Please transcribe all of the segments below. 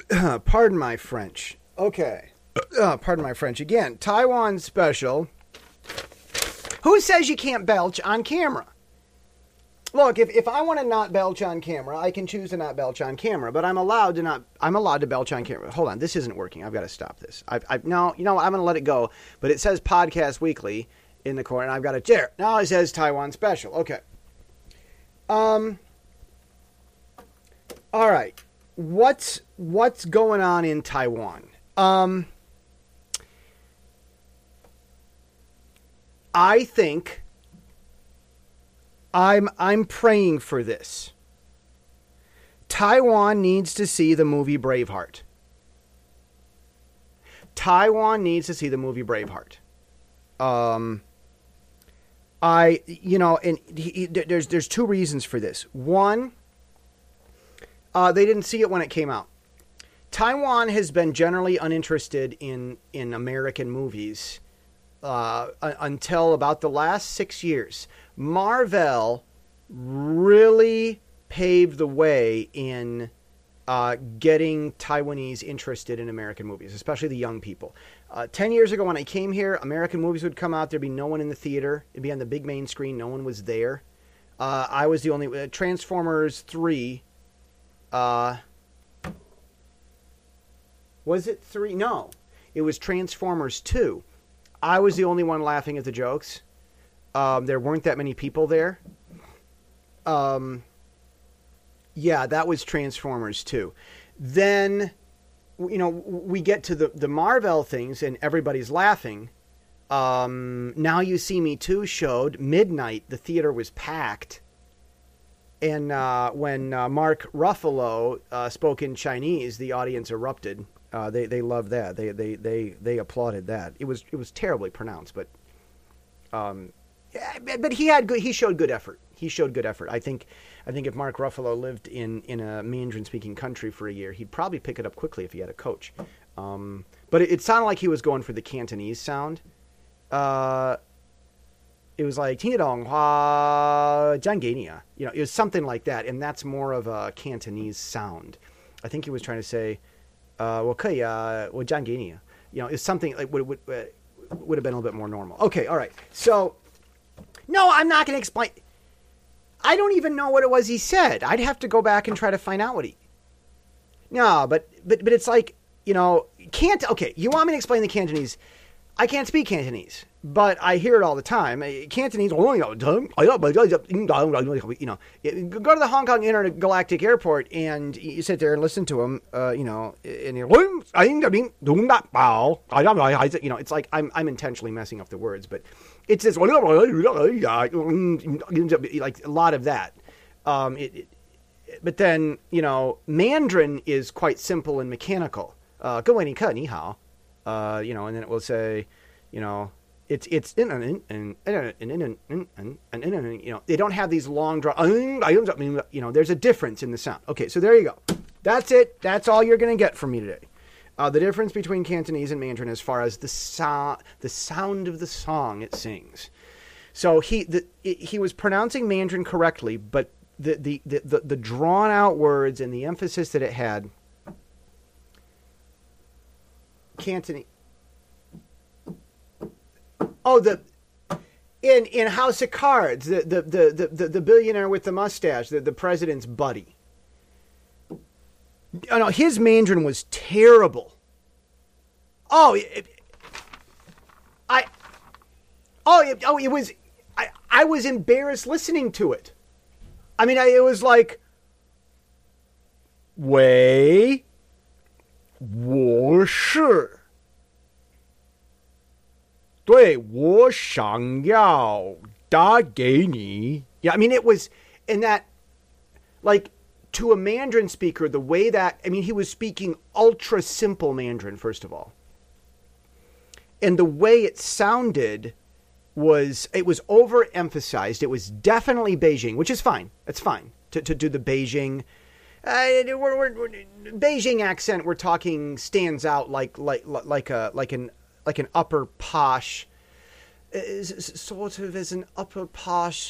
Pardon my French. Okay. Pardon my French. Again, Taiwan special. Who says you can't belch on camera? Look, if I want to not belch on camera, I can choose to not belch on camera, but I'm allowed to belch on camera. Hold on, this isn't working. I've got to stop this. No, you know what? I'm going to let it go, but it says Podcast Weekly in the corner, and I've got to there. Now it says Taiwan special. Okay. All right. What's going on in Taiwan? I think I'm praying for this. Taiwan needs to see the movie Braveheart. Taiwan needs to see the movie Braveheart. There's two reasons for this. One, they didn't see it when it came out. Taiwan has been generally uninterested in American movies until about the last 6 years. Marvel really paved the way in getting Taiwanese interested in American movies, especially the young people. 10 years ago when I came here, American movies would come out. There'd be no one in the theater. It'd be on the big main screen. No one was there. I was the only... Transformers 3... was it 3? No. It was Transformers 2. I was the only one laughing at the jokes. There weren't that many people there. Yeah, that was Transformers 2. Then, we get to the Marvel things and everybody's laughing. Now You See Me Too showed midnight. The theater was packed. And when Mark Ruffalo spoke in Chinese, the audience erupted. They loved that. They applauded that. It was terribly pronounced, but he showed good effort. He showed good effort. I think if Mark Ruffalo lived in a Mandarin speaking country for a year, he'd probably pick it up quickly if he had a coach. But it sounded like he was going for the Cantonese sound. It was like 听得懂话讲给你 it was something like that, and that's more of a Cantonese sound. I think he was trying to say 我可以我讲给你 it's something like would have been a little bit more normal. Okay, all right. So no, I'm not going to explain. I don't even know what it was he said. I'd have to go back and try to find out what he... No, but it's like, can't... Okay, you want me to explain the Cantonese? I can't speak Cantonese, but I hear it all the time. Cantonese... Go to the Hong Kong Intergalactic Airport and you sit there and listen to him, and you're... it's like I'm intentionally messing up the words, but it's this... like a lot of that. But then, Mandarin is quite simple and mechanical. 各位你看你好 and then it will say, it's they don't have these long draw. There's a difference in the sound. Okay, so there you go. That's it. That's all you're going to get from me today. The difference between Cantonese and Mandarin as far as the sound of the song it sings. So he was pronouncing Mandarin correctly, but the drawn out words and the emphasis that it had. Cantonese. Oh, in House of Cards, the billionaire with the mustache, the president's buddy. Oh, no, his Mandarin was terrible. It was. I was embarrassed listening to it. I mean, it was like, 喂。我是对我想要打给你 Yeah, I mean, it was in that, like, to a Mandarin speaker, the way that, I mean, he was speaking ultra simple Mandarin, first of all. And the way it sounded it was overemphasized. It was definitely Beijing, which is fine. It's fine to do the Beijing. Beijing accent we're talking stands out like an upper posh, sort of as an upper posh,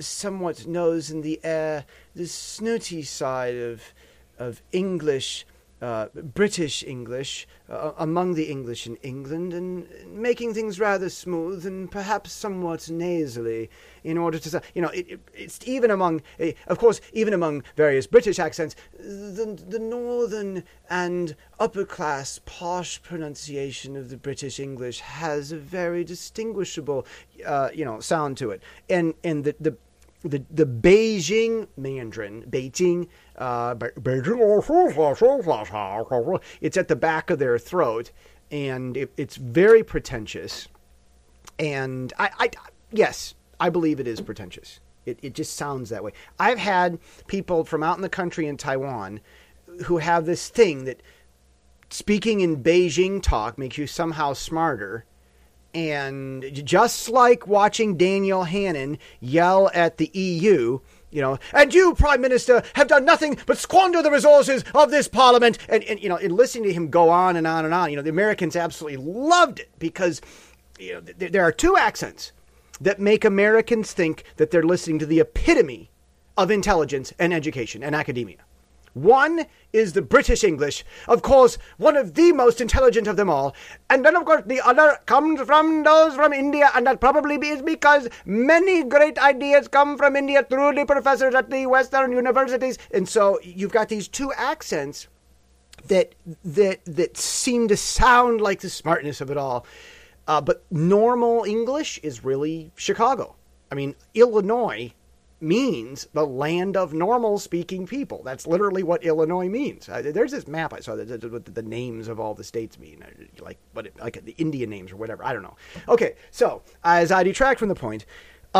somewhat nose in the air, the snooty side of English British English among the English in England, and making things rather smooth and perhaps somewhat nasally in order to, it's even among, of course, even among various British accents, the northern and upper class posh pronunciation of the British English has a very distinguishable, sound to it, and the Beijing Mandarin, Beijing, it's at the back of their throat, and it's very pretentious. And yes, I believe it is pretentious. It just sounds that way. I've had people from out in the country in Taiwan who have this thing that speaking in Beijing talk makes you somehow smarter. And just like watching Daniel Hannan yell at the EU, and you, Prime Minister, have done nothing but squander the resources of this Parliament. And listening to him go on and on and on, the Americans absolutely loved it because, there are two accents that make Americans think that they're listening to the epitome of intelligence and education and academia. One is the British English, of course, one of the most intelligent of them all. And then, of course, the other comes from those from India, and that probably is because many great ideas come from India through the professors at the Western universities. And so you've got these two accents that seem to sound like the smartness of it all. But normal English is really Chicago. I mean, Illinois means the land of normal speaking people. That's literally what Illinois means. There's this map I saw that what the names of all the states mean, like the Indian names or whatever. I don't know. Okay, so as I detract from the point,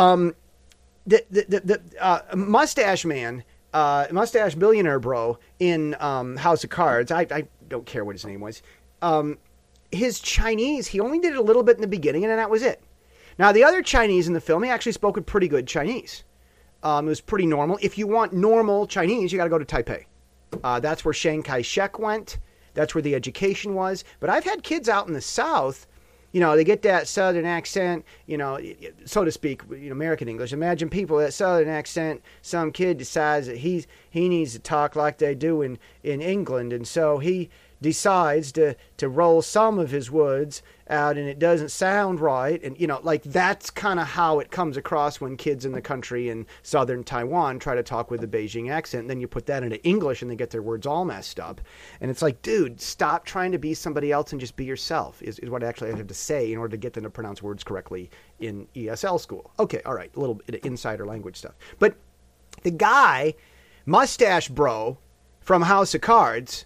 the mustache man, mustache billionaire bro in House of Cards. I don't care what his name was. His Chinese, he only did it a little bit in the beginning, and then that was it. Now the other Chinese in the film, he actually spoke pretty good Chinese. It was pretty normal. If you want normal Chinese, you got to go to Taipei. That's where Chiang Kai-shek went. That's where the education was. But I've had kids out in the South, they get that Southern accent, so to speak, American English. Imagine people, that Southern accent, some kid decides that he needs to talk like they do in England. And so he decides to roll some of his words out, and it doesn't sound right. And, that's kind of how it comes across when kids in the country in southern Taiwan try to talk with the Beijing accent. And then you put that into English and they get their words all messed up. And it's like, dude, stop trying to be somebody else and just be yourself is what I actually have to say in order to get them to pronounce words correctly in ESL school. Okay, all right, a little bit of insider language stuff. But the guy, mustache bro from House of Cards,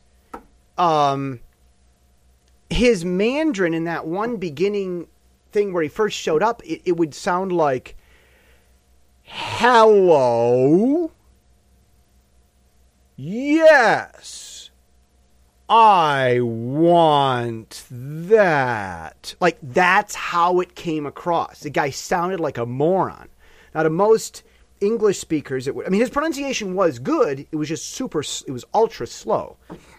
his Mandarin in that one beginning thing where he first showed up, it would sound like, hello, yes, I want that. Like, that's how it came across. The guy sounded like a moron. Now, to most English speakers, his pronunciation was good. It was just it was ultra slow.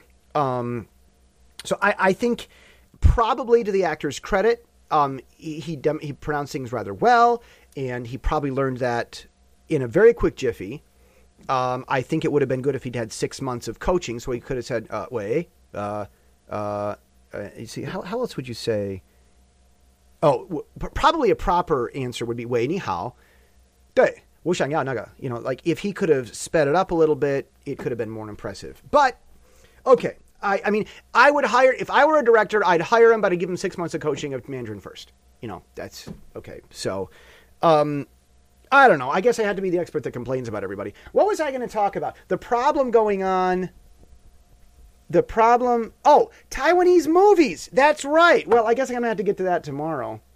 So I think probably to the actor's credit, he pronounced things rather well, and he probably learned that in a very quick jiffy. I think it would have been good if he'd had 6 months of coaching, so he could have said, you see, how else would you say? Oh, probably a proper answer would be, 喂，你好，对，我想要那个. Like if he could have sped it up a little bit, it could have been more impressive. But, okay. I mean, I would hire, if I were a director, I'd hire him, but I'd give him 6 months of coaching of Mandarin first. That's okay. So, I don't know. I guess I had to be the expert that complains about everybody. What was I going to talk about? The problem going on. Oh, Taiwanese movies. That's right. Well, I guess I'm going to have to get to that tomorrow.